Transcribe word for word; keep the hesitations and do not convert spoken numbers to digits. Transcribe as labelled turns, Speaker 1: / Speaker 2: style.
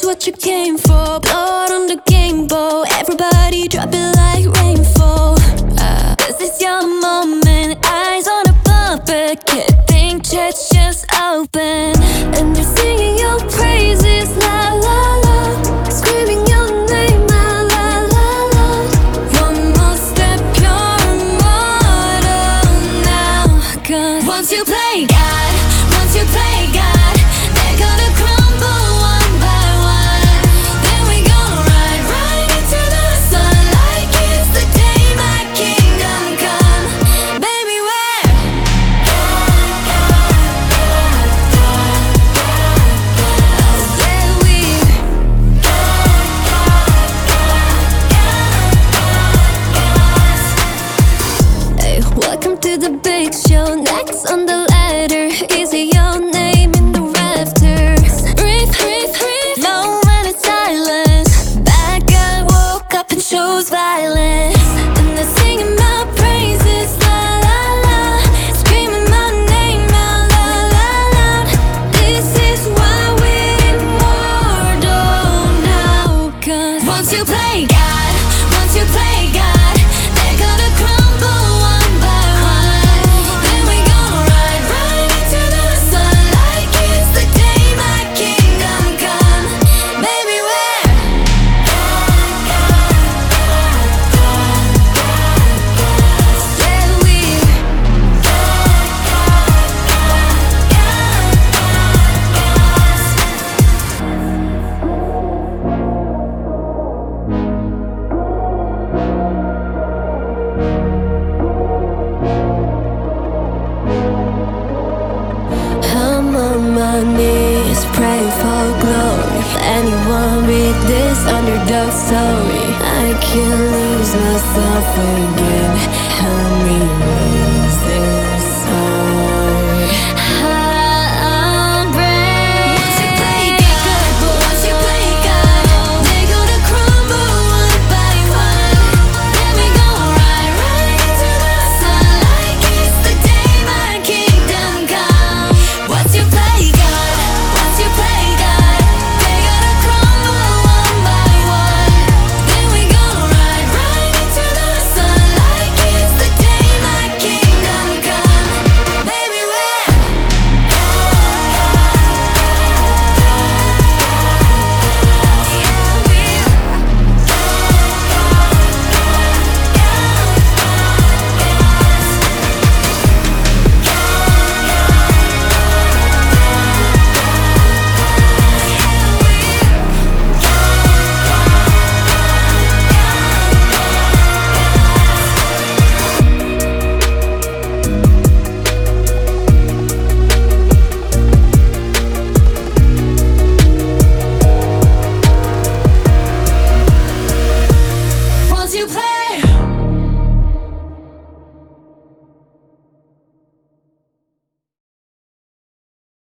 Speaker 1: is what you came for. Blood on the game bowl, everybody drop it like rainfall. uh, This is your moment, eyes on a puppet. Can't think, church just open. And they're singing your praises, la la la, screaming your name, la la la la. One more step, you're immortal now. Cause once you play God, once you play God, they're gonna crumble one by one. Then we gonna ride right into the sun, like it's the day my kingdom come. Baby, we're yeah, we hey, welcome to the big show. Next on the ladder, is it your name in the rafters? Breathe, breathe, breathe, moment of silence. Bad guy woke up and chose violence. And they're singing my praises, la la la, screaming my name out, la la la. This is why we're immortal now. Cause once you play God, once you play God, they're gonna crumble one by one. Then we gonna ride right into the sun, like it's the day my kingdom come. Baby, we're yeah, we I'm on my knees, praying for glory. Anyone read this underdog story? I can't lose myself again.